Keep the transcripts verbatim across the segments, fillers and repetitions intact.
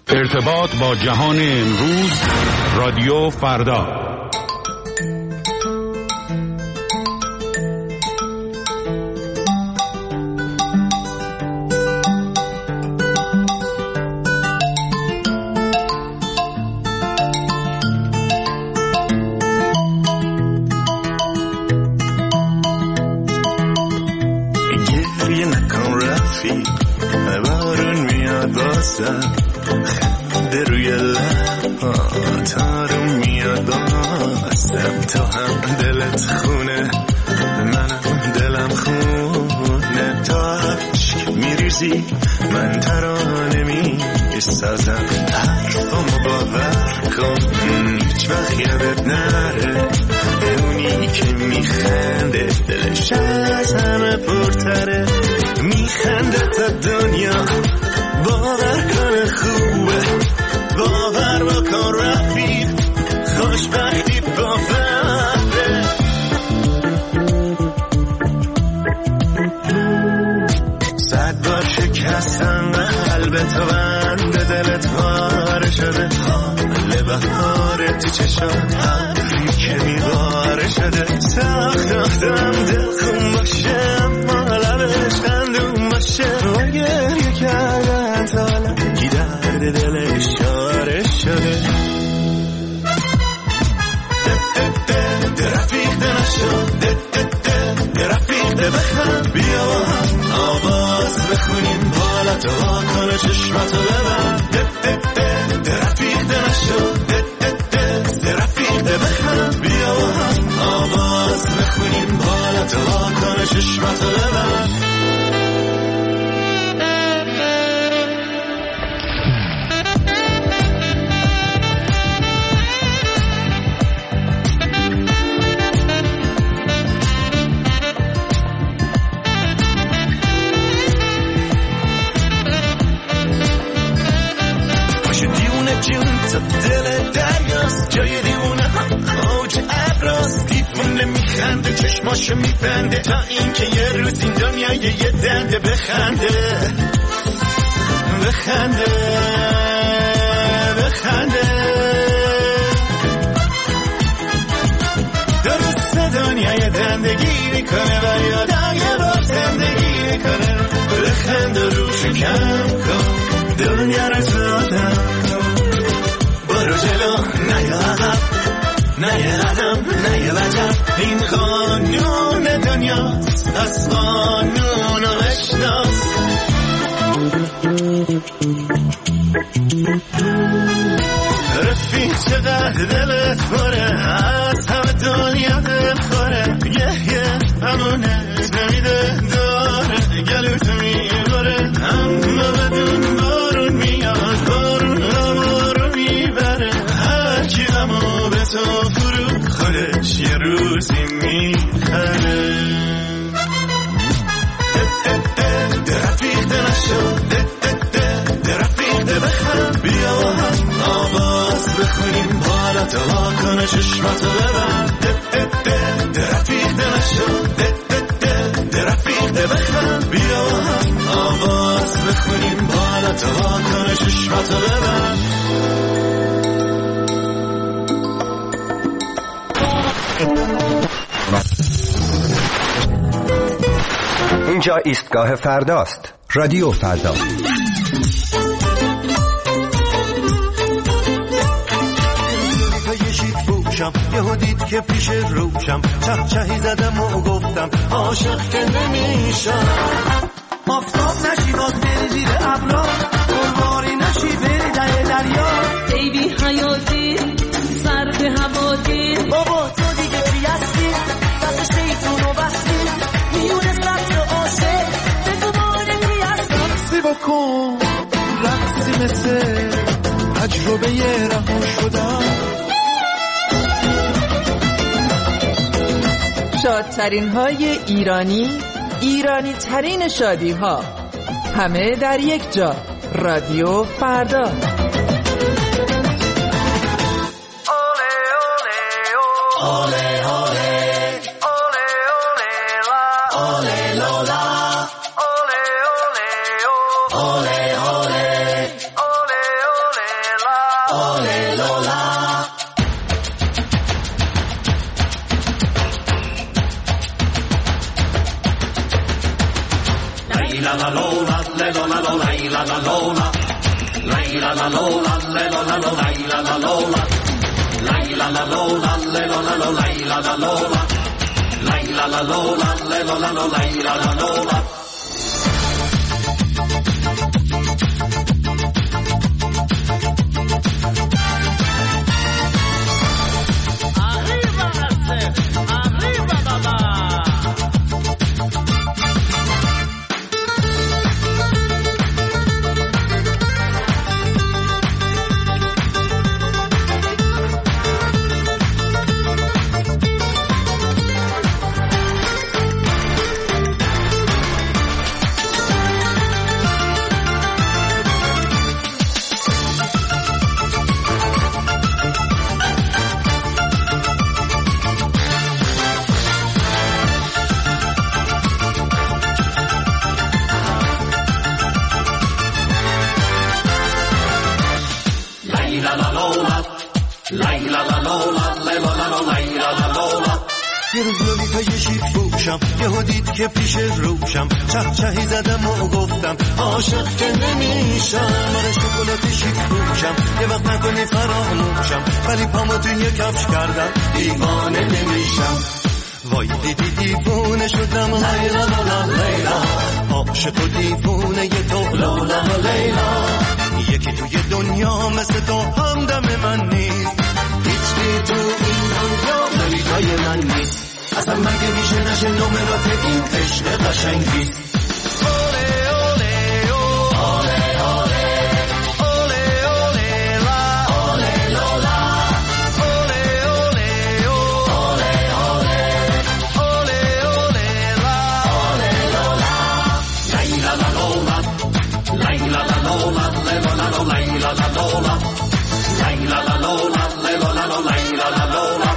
ارتباط با جهان امروز، رادیو فردا. گریه نکن رفیق، بارون میاد بازم، خنده روی لبات آروم میاد بازم. تو هم دلت خونه، منم دلم خونه. تو عشق میریزی، من ترانه میسازم. حرفامو باور کن، هیچ وقت یادت نره. اونی که میخنده دلش از همه پرتره. میخنده تا دنیا باور کنه خوبه. باور بکن رفیق، خوشبختی باوره. صد بار شکستم قلب تو، بند دلت پاره شده. حال بهار تو چشات ابری که میباره شده. ساختم دل خون باشه، اما لبش خندون باشه. و گریه کردن تا لکی درد دلش شاره شده. رفیق نشو، رفیق بخند، بیا با هم آواز بخونیم. بالا تو واکنه چشمتو ببند. رفیق نشو، رفیق بخند، بیا با هم آواز بخونیم. بالا تو واکنه چشمتو ببند. دل دریاست، جای دیونه ها اوج ابراست. دیوونه میخنده، چشماشو میبنده، تا اینکه یه روز این دنیا یه دنده بخنده. بخنده بخنده درست دنیا یه دندگی میکنه و یادم یه بار زندگی میکنه. بخنده روشو کم کن، دنیا رو زادم کن. برو جلو، نه یه عقب، نه یه قدم، نه یه وجب. این قانون دنیاست، از قانون رو بشناس. رفیق چقدر دلت پره، از همه دنیا دل خوره. یه یه همونه نمیده داره، گلوتو میبره. اما بدون بارون میاد، بارون همارو میبره. هر کی همو به تو فرو، خودش یه روزی میخره. رفیق نشو، رفیق بخند، بیا با هم آواز بخونیم. بالا تو واکنه چشمتو ببند. رفیق نشو، رفیق بخند، بیا با هم آواز بخونیم. بالا تو واکنه چشمتو ببند. اینجا ایستگاه فرداست، رادیو فردا. یهو دید که پیش روشم، چه چهی زدم و گفتم عاشق که نمیشم. آفتاب نشی باز بری زیر ابرا، قربانی نشی بری در دریا. بیبی حیاتی سر به هواتی، بابا تو دیگه چی هستی؟ دست شیطونو بستی، میونه سبز و عاشق به تو مانگی هستی. رقصی بکن، رقصی مثل تجربه یه رها شدم. شادترین های ایرانی، ایرانی ترین شادی ها، همه در یک جا. رادیو فردا. یه روز لولیتا یه شیک فروشم یهو دید که پیش روشم چه چهی زدم و گفتم عاشق که نمیشم من شکلات شیک فروشم یه وقت نکنی فراموشم ولی پامو توی یه کفش کردم دیوانه نمیشم وای دیدی دیوونه شدم لیلا لالا لیلا عاشق و دیوونه یه تو لالا لیلا یکی توی دنیا مثل تو همدم من نیست هیچی تو این دنیا لیلای من نیست اصلا مگه میشه نشه نمرات این عشق قشنگی اوله اوله اوله اوله اوله لا اوله لولا اوله اوله اوله اوله اوله لا اوله لولا لیلا لا لولا لیلا لا لولا لیلا لا لیلا لا لولا لیلا لا لولا لیلا لا لیلا لا لولا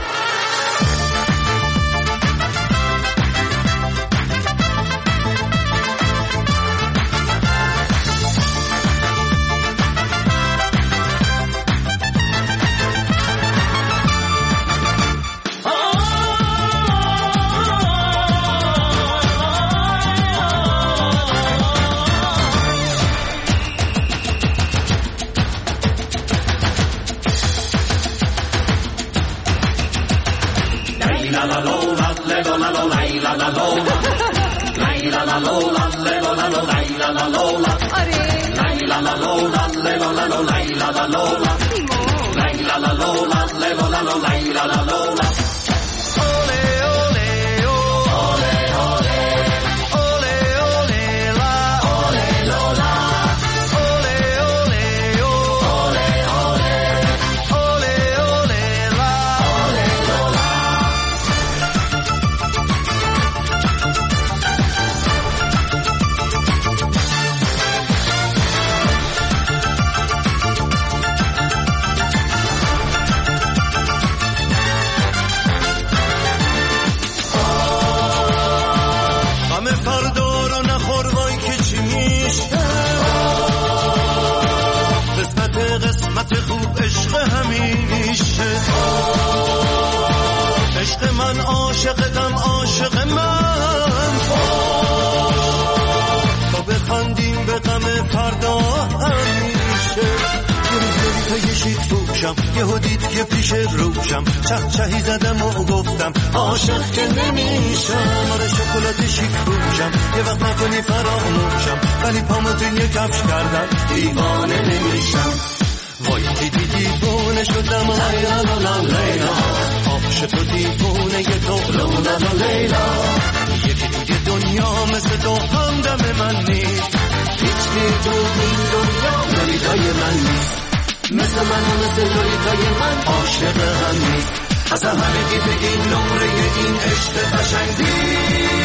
یهو دید که پیش روشم چه چهی زدم و گفتم عاشق که نمیشم آره شکلات شیک فروشم یه وقت نکنی فراموشم ولی پامو توی یه کفش کردم دیوانه نمیشم وای دیدی دیوانه شدم لیلا لالا لیلا عاشق و دیوانه یه تو لالا لیلا یکی توی دنیا مثل تو همدم من نیست هیچی تو این دنیا لیلای من نیست مثل من و مثل لولیتای من عاشق هم نیست اصلا همگی بگین نمره این عشق قشنگی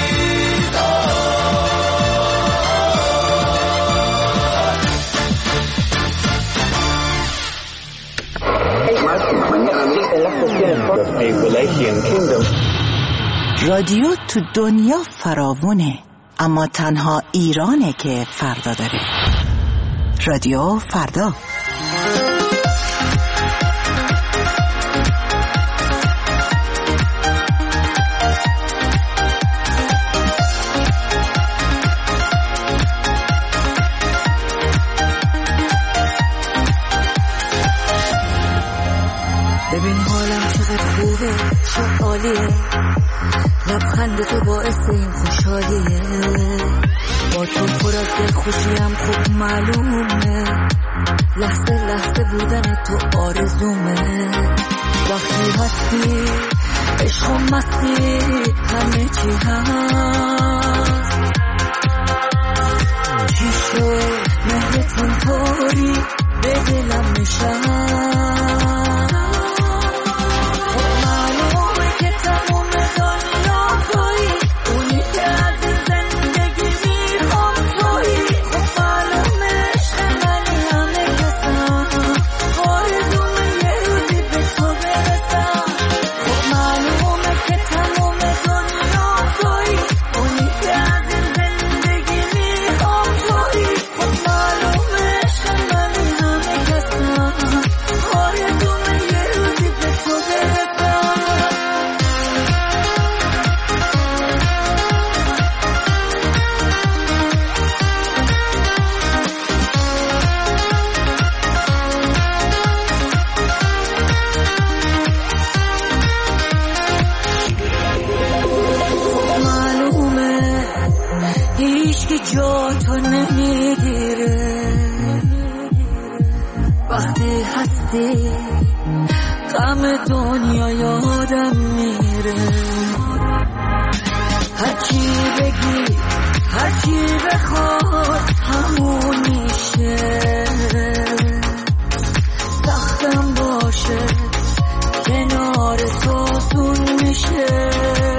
رادیو تو دنیا فراوونه اما تنها ایرانه که فردا داره. رادیو فردا. خالیه، لبخند تو باعث این خوشحالیه، با تو پر از دل خوشیم خوب معلومه، لحظه لحظه بودن تو آرزومه، وقتی هستی عشق و مستی همه چی هست، چی شد مهرت اینطوری به دلم نشست، خب معلومه که تموم دنیا تویی، اونی که از این زندگی میخوام تویی، خب معلومه عشق منی همه کسم، آرزومه یه روزی به تو برسم، خب معلومه که تموم دنیا تویی، اونی که از این زندگی میخوام تویی، خب معلومه عشق منی همه کسم، آرزومه یه روزی به تو برسم. معلومه هیچ که جا تو نمیگیره، وقتی هستی غم دنیا یادم میره، هرچی بگی هرچی بخواد همون میشه، سختم باشه کنار تو سون میشه،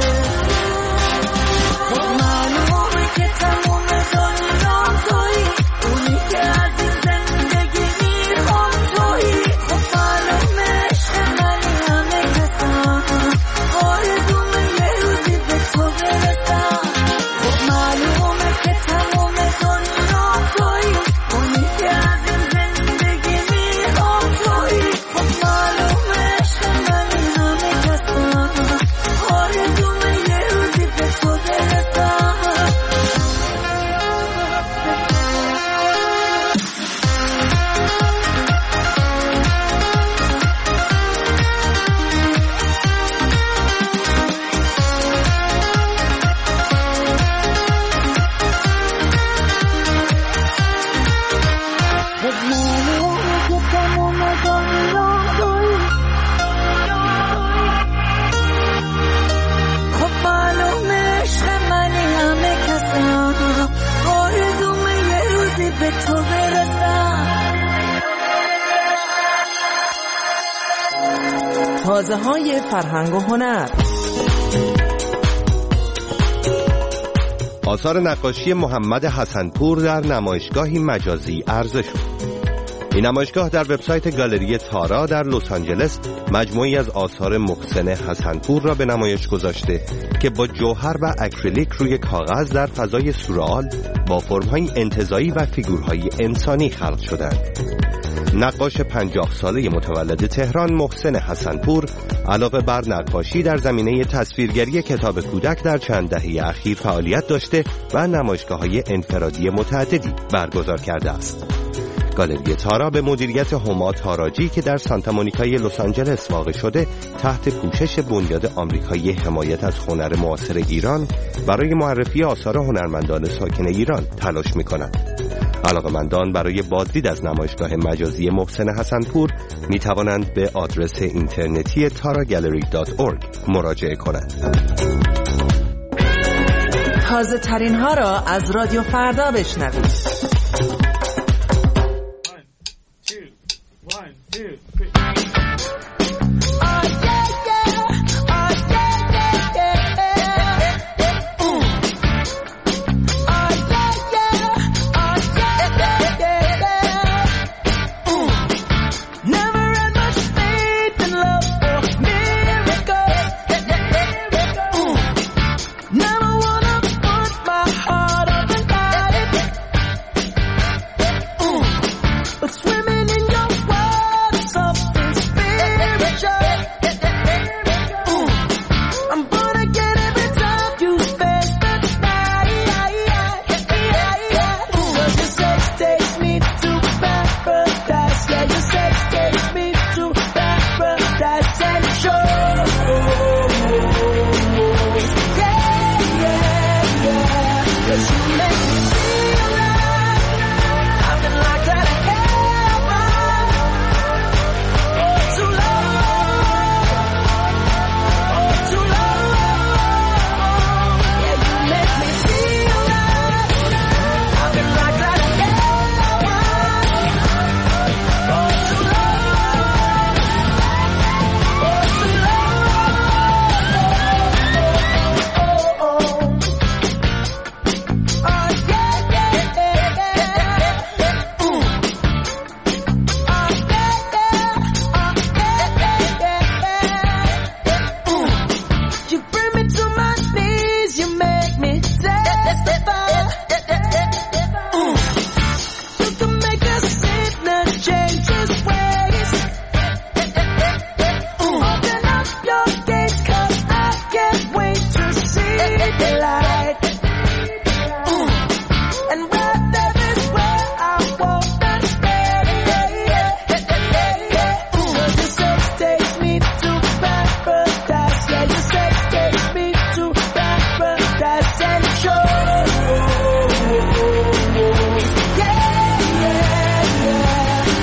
خب معلومه که تموم دنیا تویی، اونی که از این زندگی میخوام تویی، خب معلومه عشق منی همه کسم، آرزومه یه روزی به تو برسم، خب معلومه که تموم دنیا تویی، اونی که از این زندگی میخوام تویی، خب معلومه عشق منی همه کسم، آرزومه یه روزی به تو برسم. خب معلومه که تموم دنیا تویی، خب معلومه عشق منی همه کسم، آرزومه یه روزی به تو برسم. تازه های فرهنگ و هنر. آثار نقاشی محمد حسنپور در نمایشگاهی مجازی عرضه شد. این نمایشگاه در وبسایت گالری تارا در لس آنجلس مجموعی از آثار محسن حسنپور را به نمایش گذاشته که با جوهر و اکریلیک روی کاغذ در فضای سورئال با فرم‌های انتزاعی و فیگورهای انسانی خلق شدند. نقاش پنجاه ساله متولد تهران محسن حسنپور علاوه بر نقاشی در زمینه تصویرگری کتاب کودک در چند دهه اخیر فعالیت داشته و نمایشگاه‌های انفرادی متعددی برگزار کرده است. گالری تارا به مدیریت هما تاراجی که در سانتا مونیکای لس آنجلس واقع شده تحت پوشش بنیاد آمریکایی حمایت از هنر معاصر ایران برای معرفی آثار هنرمندان ساکن ایران تلاش می‌کند. علاقه‌مندان برای بازدید از نمایشگاه مجازی محسن حسنپور می توانند به آدرس اینترنتی تارا گالری دات اورگ مراجعه کنند. تازه ترین ها را از رادیو فردا بشنوید. But swimming in your world is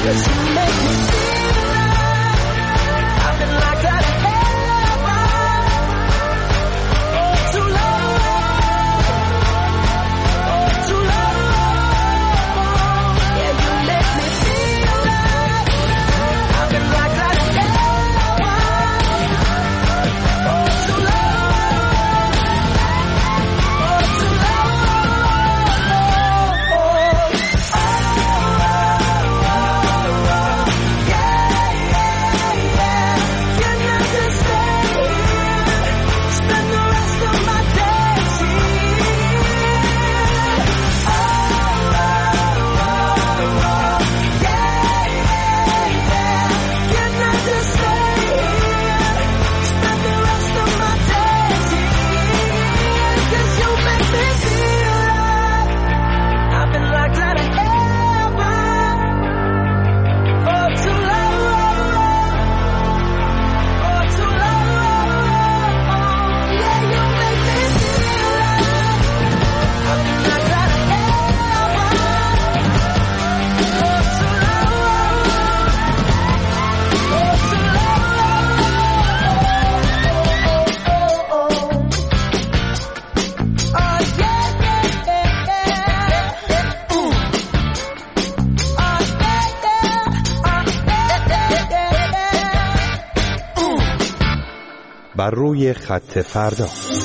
بر روی خط فردا.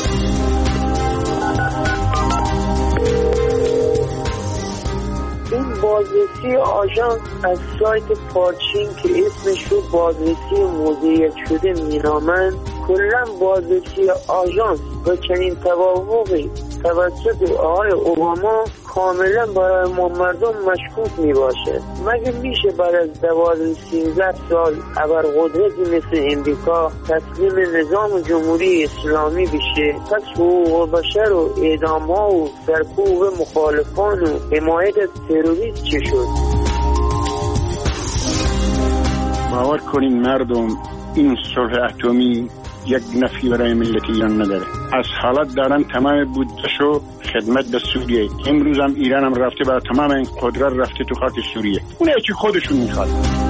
این بازرسی آژانس از سایت پارچین که اسمش رو بازرسی موضوعیت شده مینامند، کلا بازرسی آژانس با چنین توافقی توسط آقای اوباما کاملا برای ما مردم مشکوک می باشه. مگه میشه بعد از دوازده سیزده سال ابرقدرتی مثل امریکا تسلیم نظام جمهوری اسلامی بشه؟ پس حقوق بشر و اعدام ها و سرکوب مخالفان و حمایت از تروریست چه شد؟ باور کنین مردم، این صلح اتمی یک نفعی برای ملت ایران نداره. از حالت دارن تمام بودجه‌شو خدمت به سوریه. امروز هم ایران هم رفته برای تمام این قدرت رفته تو خاک سوریه. اونه که خودشون میخواد.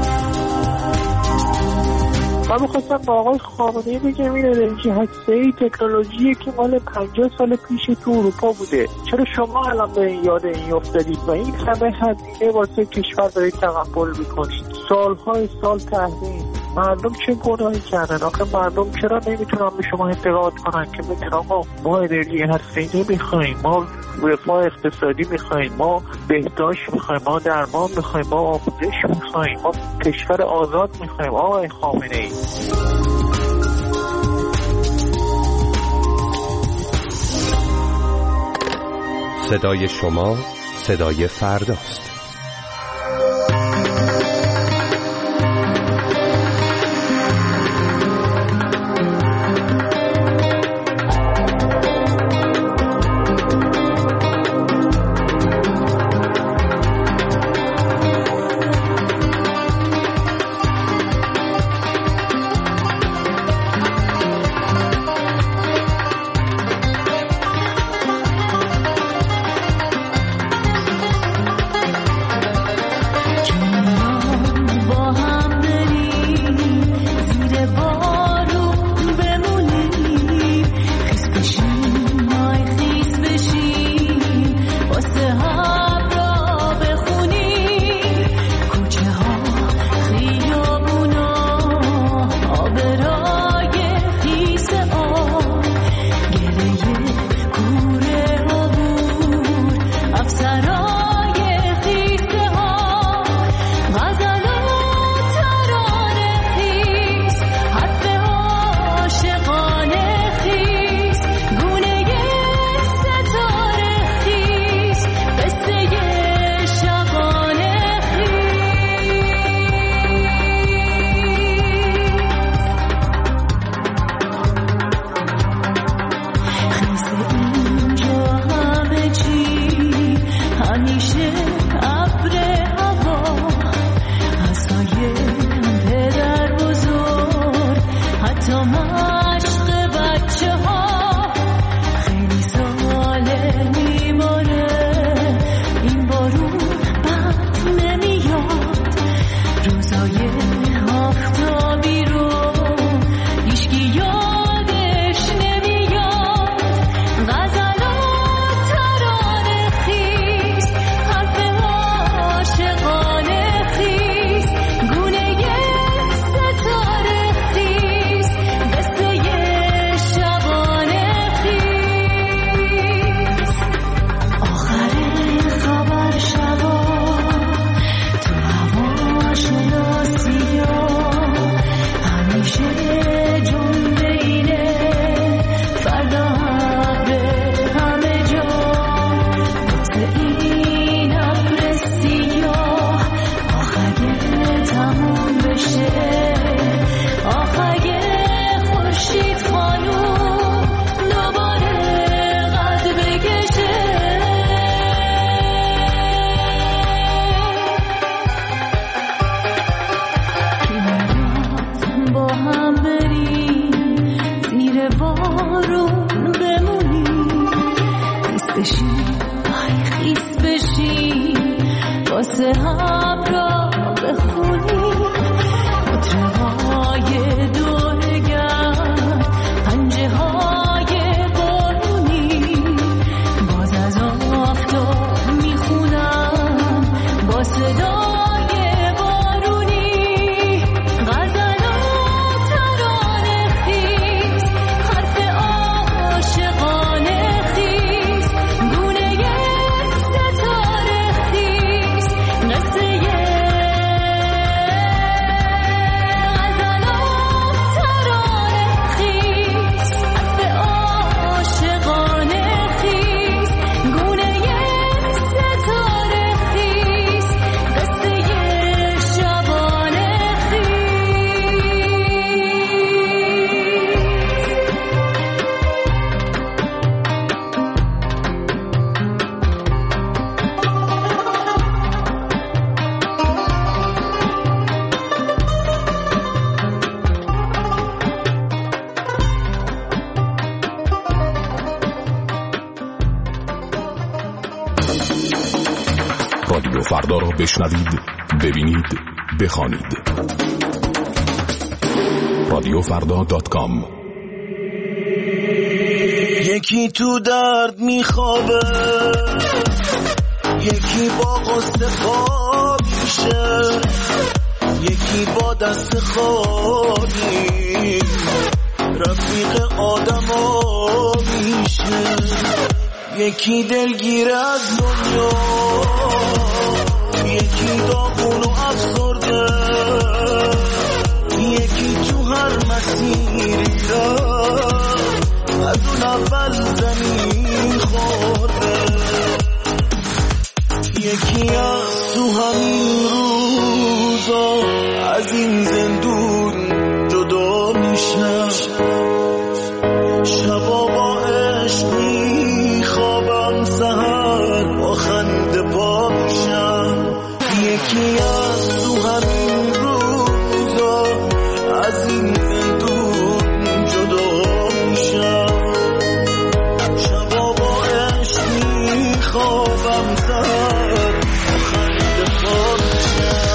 من میخواستم با آقای خامنه‌ای بگم این انرژی هسته‌ای تکنولوژیه که مال پنجاه سال پیش تو اروپا بوده. چرا شما الان به این یاد این افتادید و این همه هزینه واسه کشور دارید تقبل میکنید؟ سالهای سال تحریم. مردم چه گناهی کردن؟ آخه مردم چرا نمیتونن به شما اعتقاد کنن که بگن آقا ما انرژی هسته‌ای نمیخوایم، ما رفاه اقتصادی میخوایم، ما بهداشت میخوایم، ما درمان میخوایم، ما آموزش میخوایم، ما کشور آزاد میخوایم. آقای خامنه‌ای، صدای شما صدای فرداست. بشین آی خیس بشین واسه هم را بخونی مطرهای دورگر پنجه های بارونی باز از آفتاب میخونم با صدا رادیو فردا را بشنوید، ببینید، بخوانید. رادیو فردا دات کام. یکی تو درد میخوابه، یکی با قصه خواب میشه، یکی با دست خالی رفیق آدما میشه، یکی دلگیر از دنیا، یکی داغون و افسرده، یکی تو هر مسیری را از اون اول زمین خورده، یکی از تو همین روزا از این زندون جدا میشه، شبا با عشق میخوابم سهر با خنده پا میشم، یکی از تو همین روزا از این زندون جدا میشم، شبا با عشق میخوابم سهر با خنده پا میشم.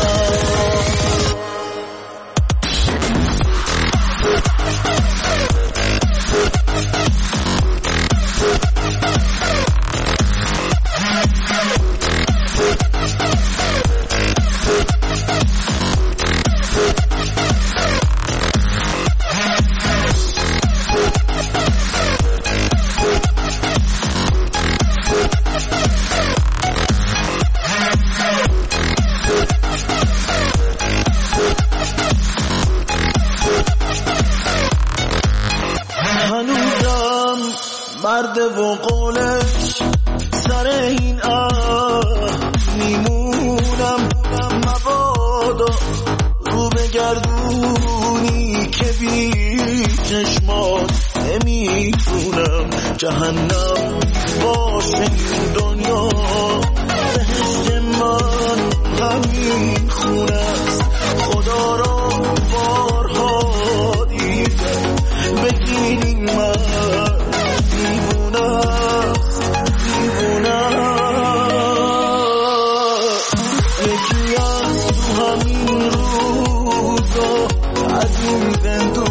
هنوزم مرد و قولش سر این اه میمونم، مبادا رو بگردونی که بی چشمات نمیتونم، جهنم باشه این دنیا بهشت من همین خونه است، خدا را بارها دیدم بگین این من دیوونه است، دیوونه است، یکی از تو همین روزا از این زندون